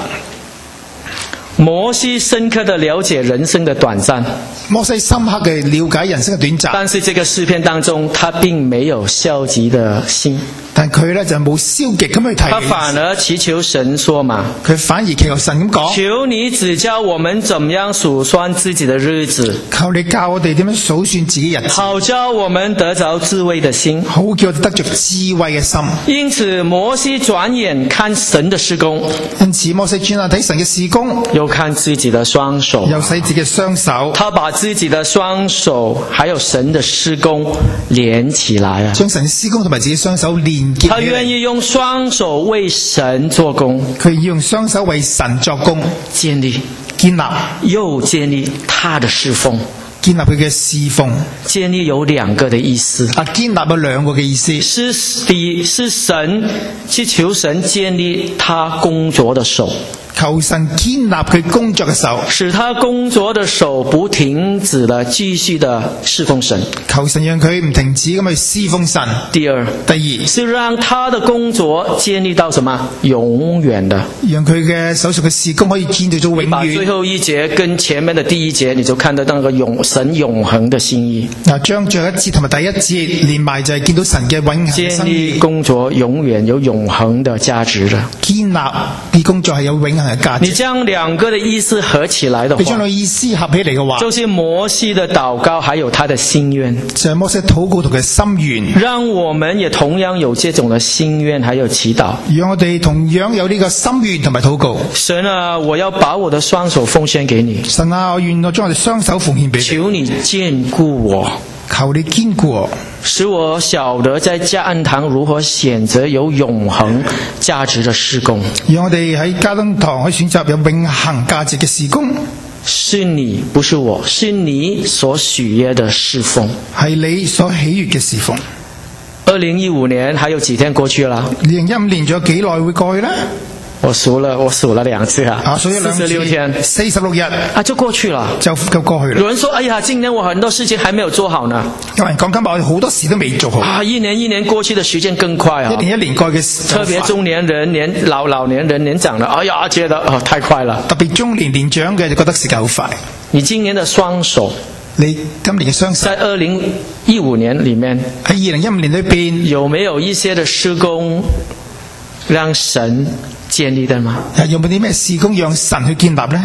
摩西深刻的了解人生的短暫。 摩西深刻嘅了解人生嘅短暫。 但是這個詩篇當中，他並沒有消極的心。 但佢呢就冇消極咁去睇。 他反而祈求神說嘛， 佢反而祈求神咁講： 求你指教我們怎麼樣數算自己的日子。 求你教我哋點樣數算自己日子。 好叫我們得着智慧的心。 好叫我哋得着智慧嘅心。 因此摩西轉眼看神的施工。 因此摩西轉眼睇神嘅施工。 又看自己的雙手。 又睇自己嘅雙手。 他把自己的雙手還有神的施工連起來啊！ 將神嘅施工同埋自己雙手連結起來。 他願意用雙手為神做工。 佢要用雙手為神作工， 建立、又建立他的侍奉。 建立佢嘅侍奉。 建立有2個的意思。 建立有2個嘅意思。 第一是神去求神建立他工作的手。 求神建立佢工作嘅手， 使他工作的手不停止的繼續的侍奉神。 求神讓佢唔停止咁去侍奉神。 第二是讓他的工作建立到什麼？永遠的。讓佢嘅手上嘅事工可以建立到永遠。 把最後一節跟前面的第1節，你就看到那個神永恆的心意。 將最後一節同埋第1節連埋，就係見到神嘅永恆心意。 建立工作永遠有永恆的價值的。 建立啲工作係有永恆嘅價值。 你將兩個的意思合起來的你將話， 個意思合起嚟嘅話， 就是摩西的禱告，還有他的心願， 就係摩西禱告同佢心願， 讓我們也同樣有這種的心願，還有祈禱。 讓我哋同樣有呢個心願同埋禱告。 神啊，我要把我的雙手奉獻給你， 神啊，我願我將我哋雙手奉獻俾你， 求你堅固我， 求你堅固我， 使我曉得在嘉恩堂如何選擇有永恆價值的事工。 讓我哋喺嘉恩堂可以選擇有永恆價值嘅事工。 是你，不是我，是你所許約的侍奉。 係你所喜悅嘅侍奉。 2015年還有幾天過去了 2015年仲有幾耐會過去呢？ 我數了2次啊， 數咗2次 46天 ，46日啊，就過去了， 就過去了。 有人說：哎呀，今年我很多事情還沒有做好呢。 有人講今日我哋好多事都未做好。 啊，一年過去的時間更快啊！ 一年過嘅特別中年人、老年人、年長的，哎呀，覺得太快了。 特別中年年長嘅就覺得時間好快。 你今年的雙手， 你今年嘅雙手， 在2015年裏面， 喺2015年裏邊有沒有一些的事工讓神建立的嗎？ 有冇啲咩事工讓神去建立呢？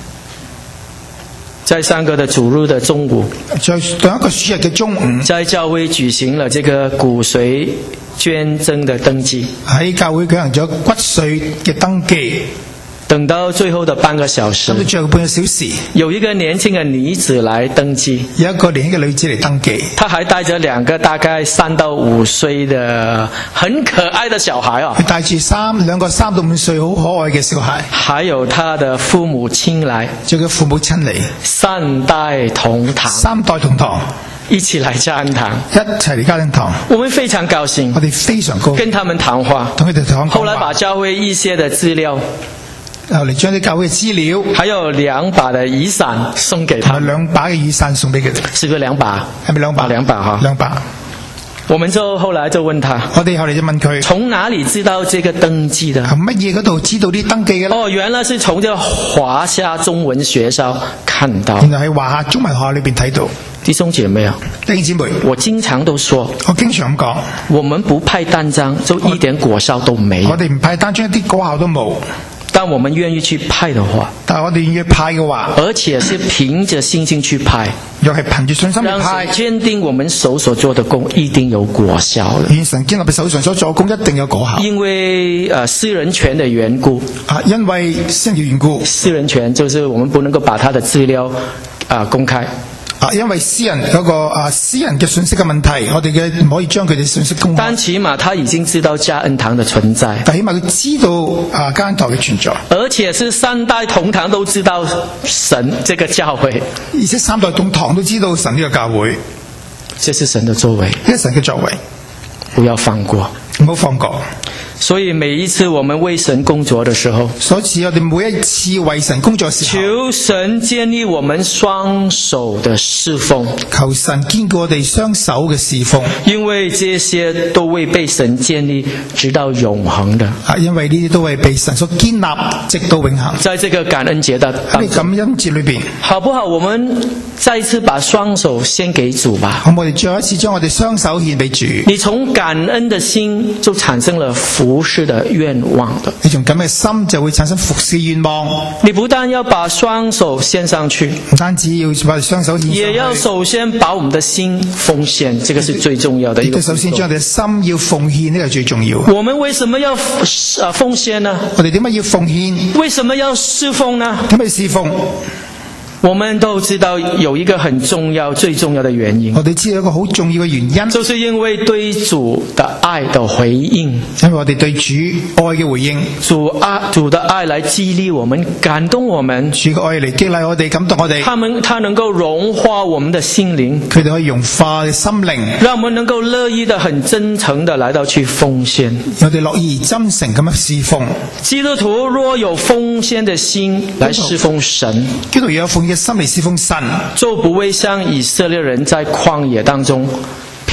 在上個的主日的中午， 在同一個主日嘅中午， 在教會舉行了這個骨髓捐贈的登記。 喺教會舉行咗骨髓嘅登記。 等到最後的半個小時， 等到最後半個小時， 有一個年輕的女子來登記， 有一個年輕嘅女子嚟登記， 她還帶着兩個大概3到5歲的很可愛的小孩啊， 佢帶住兩個3到5歲好可愛嘅小孩， 還有她的父母親來， 就佢父母親嚟 3代同堂，一起來嘉恩堂， 一齊嚟嘉恩堂， 我們非常高興， 我哋非常高興， 跟他們談話， 同佢哋談話， 後來把教會一些的資料， 後嚟將啲教會嘅資料， 還有2把的雨傘送給他們， 2把嘅雨傘送俾佢哋， 是不是2把？ 係咪2把 ？2把哈，2把。我們後來就問他， 我哋後嚟就問佢， 從哪裡知道這個登記的？ 喺乜嘢嗰度知道啲登記嘅咧？ 原來是從這個華夏中文學校看到。 原來喺華夏中文學校裏邊睇到。 弟兄姐妹啊， 弟兄姊妹， 我經常都說， 我經常咁講， 我們不派單張就一點果效都沒有。 我哋唔派單張一啲果效都冇。 但我們願意去派的話， 但係我哋願意派嘅話， 而且是憑着信心去派， 又係憑住信心去派， 讓神堅定我們手所做的工一定有果效的。 願神堅立手上所做工一定有果效。 因為私人權的緣故因為私人嘅緣故， 私人權就是我們不能夠把他的資料公開。 因為私人嗰個私人嘅信息嘅問題，我哋嘅唔可以將佢哋信息公開。 但起碼他已經知道嘉恩堂的存在， 但起碼佢知道嘉恩堂嘅存在， 而且是3代同堂都知道神這個教會， 而且3代同堂都知道神呢個教會， 這是神的作為， 呢係神嘅作為， 不要放過， 唔好放過。 所以每一次我們為神工作的時候， 所以我哋每一次為神工作的時候， 求神建立我們雙手的侍奉， 求神堅固我哋雙手嘅侍奉， 因為這些都會被神建立直到永恆的。 因為呢啲都係被神所建立直到永恆。 在這個感恩節的當中， 喺感恩節裏邊， 好不好？我們再一次把雙手獻給主吧。 好，我哋再一次將我哋雙手獻俾主。 你從感恩的心就產生了服侍的願望的， 你從咁嘅心就會產生服侍願望。 你不但要把雙手獻上去， 唔單止要把雙手獻上去， 也要首先把我們的心奉獻，這個是最重要的一個。 首先將我哋嘅心要奉獻，呢個係最重要。 我們為什麼要奉獻呢？ 我哋點解要奉獻？ 為什麼要侍奉呢？ 點解侍奉？ 我們都知道有一個很重要、最重要的原因。 我哋知道一個好重要嘅原因， 就是因為對主的愛的回應。 因為我哋對主愛嘅回應， 主的愛來激勵我們、感動我們。 主嘅愛嚟激勵我哋、感動我哋。 他能夠融化我們的心靈， 佢哋可以融化嘅心靈， 讓我們能夠樂意的、很真誠的來到去奉獻。 我哋樂意真誠咁樣侍奉。 基督徒若有奉獻的心來侍奉神， 基督徒有奉獻嘅心嚟侍奉神， 就不會像以色列人在曠野當中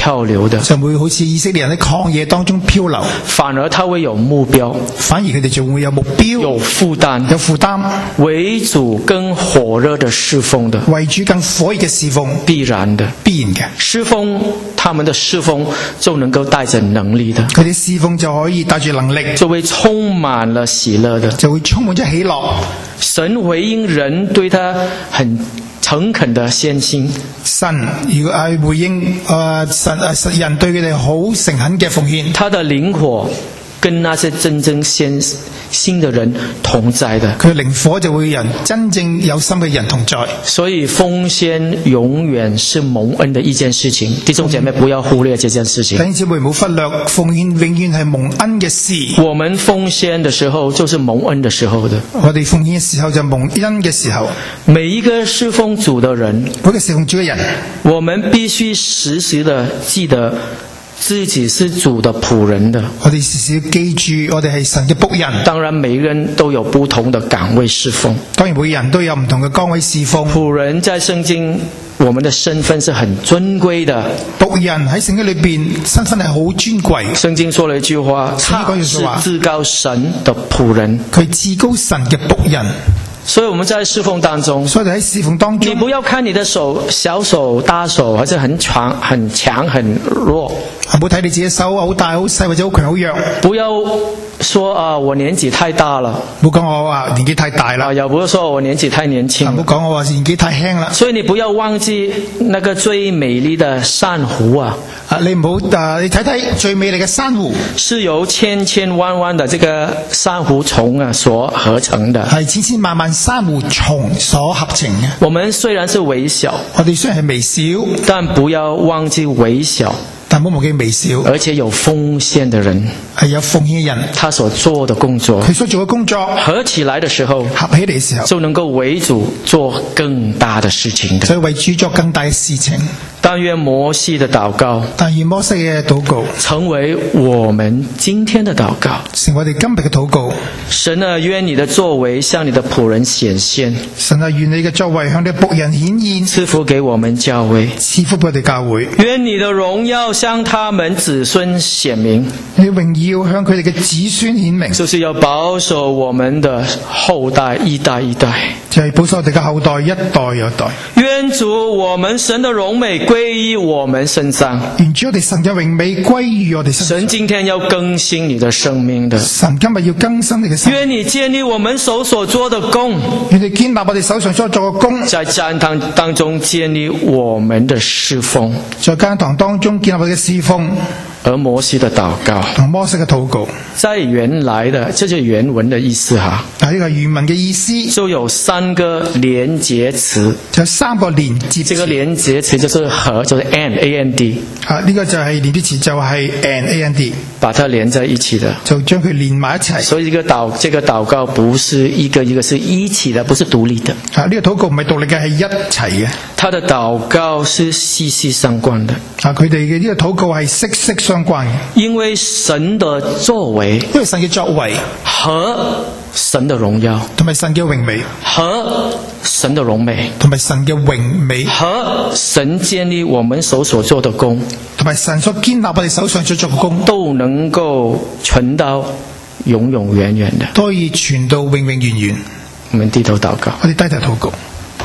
漂流的， 就會好似以色列人喺曠野當中漂流， 反而他會有目標， 反而佢哋就會有目標， 有負擔，為主更火熱的侍奉的， 為主更火熱嘅侍奉， 必然的， 侍奉， 他們的侍奉就能夠帶着能力的， 佢哋侍奉就可以帶住能力， 就會充滿了喜樂的， 就會充滿咗喜樂。 神回應人對他很誠懇的獻心， 神如果係回應人對佢哋好誠懇嘅奉獻， 他的靈火跟那些真正獻心的人同在的， 佢靈火就會人真正有心嘅人同在。 所以奉獻永遠是蒙恩的一件事情，弟兄姐妹不要忽略這件事情。 弟兄姊妹唔好忽略，奉獻永遠係蒙恩嘅事。 我們奉獻的時候就是蒙恩的時候的， 我哋奉獻嘅時候就蒙恩嘅時候。 每一個侍奉主的人， 每個侍奉主嘅人， 我們必須時時的記得自己是主的僕人的， 我哋時時要記住我哋係神嘅僕人。 當然每個人都有不同的崗位侍奉， 當然每人都有唔同嘅崗位侍奉。 僕人在聖經我們的身份是很尊貴的， 僕人喺聖經裏邊身份係好尊貴。 聖經說了一句話，他是至高神的僕人， 佢至高神嘅僕人。 所以我們在侍奉當中，你不要看你的手小手大手，或者很強很弱， 唔好睇你自己手好大好細或者好強好弱。 不要說我年紀太大了， 唔好講我話年紀太大啦， 又不是說我年紀太年輕， 唔好講我話年紀太輕啦。 所以你不要忘記那個最美麗的珊瑚啊！ 你唔好你睇睇最美麗嘅珊瑚， 是由千千萬萬的這個珊瑚蟲啊所合成的， 係千千萬萬珊瑚蟲所合成嘅。 我們雖然是微小， 我哋雖然係微小， 但不要忘記微小， 但唔好忘記微小， 而且有奉獻的人， 係有奉獻嘅人， 他所做的工作， 佢所做嘅工作合起來的時候， 合起嚟嘅時候， 就能夠為主做更大的事情的， 所以為主做更大嘅事情。 但願摩西的禱告，成為我們今天的禱告， 成為我哋今日嘅禱告。 神啊，願你的作為向你的僕人顯現。 神啊，願你嘅作為向你的僕人顯現。 賜福給我們教會， 賜福俾我哋教會。 願你的榮耀向他們子孫顯明， 你榮耀向佢哋嘅子孫顯明。 就是要保守我們的後代一代一代， 就係保守我哋嘅後代一代又一代。 願主我們神的榮美歸於我們身上， 願主我哋神嘅榮美歸於我哋身上。 神今天要更新你的生命的， 神今日要更新你嘅生命。 願你建立我們手所做的工， 願你建立我哋手上所做嘅工， 在講堂當中建立我們的侍奉， 在講堂當中建立我哋嘅侍奉。 而摩西的禱告， 同摩西嘅禱告， 在原來的，這就是原文的意思哈。 呢個原文嘅意思就有三個連結詞， 就三個連接詞。 這個連結詞就是和，就是 and。 呢個就係連接詞，就係 and， 把它連在一起的， 就將佢連埋一齊。 所以這個禱告不是一個一個，是一起的，不是獨立的。 呢個禱告唔係獨立嘅，係一齊嘅。 他的禱告是息息相關的。 佢哋嘅呢個禱告係息息相關嘅。 因為神的作為， 因為神嘅作為和神的榮耀， 同埋神嘅榮美， 和神的榮美， 同埋神嘅榮美， 和神建立我們手所做的工， 同埋神所建立我哋手上所做嘅工， 都能夠傳到永永遠遠的， 都可以傳到永永遠遠。 我們低頭禱告， 我哋低頭禱告。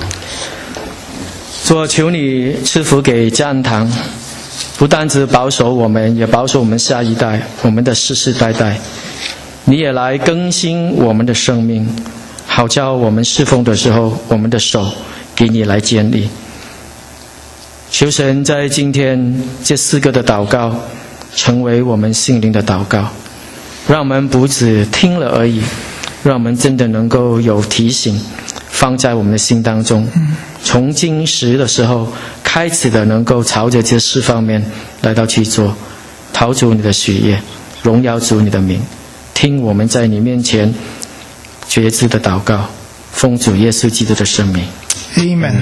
主，求你賜福給講堂，不單只保守我們，也保守我們下一代，我們的世世代代。你也來更新我們的生命，好叫我們侍奉的時候，我們的手給你來建立。求神在今天這四個的禱告成為我們心靈的禱告，讓我們不只聽了而已，讓我們真的能夠有提醒放在我們的心當中，從今時的時候開始的能夠朝着這四方面來到去做，討主你的喜悅，榮耀主你的名，聽我們在你面前決志的禱告，奉主耶穌基督的聖名 Amen。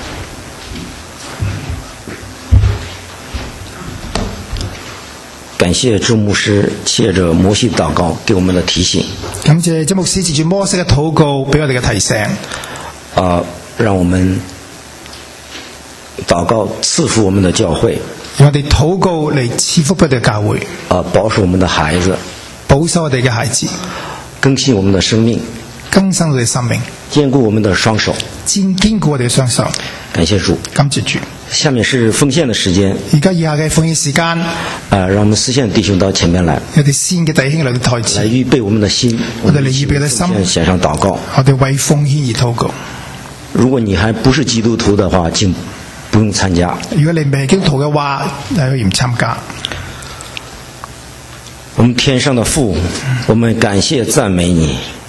感謝周牧師借着摩西禱告給我們的提醒。 感謝周牧師藉住摩西嘅禱告俾我哋嘅提醒。 讓我們禱告賜福我們的教會。 讓我哋禱告嚟賜福俾我哋嘅教會。 保守我們的孩子。 保守我哋嘅孩子。 更新我們的生命。 更新我哋生命。 堅固我們的雙手。 堅固我哋嘅雙手。 感謝主。 感謝主。 下面是奉獻的時間。 而家以下嘅奉獻時間。 讓我們絲線弟兄到前面來。 我哋線嘅弟兄嚟到台前。 來預備我們的心。 我哋嚟預備嘅心。 獻上禱告。 我哋為奉獻而禱告。 如果你還不是基督徒的話，請不用參加。 如果你唔係基督徒嘅話，你可以唔參加。 我們天上的父，我們感謝讚美你。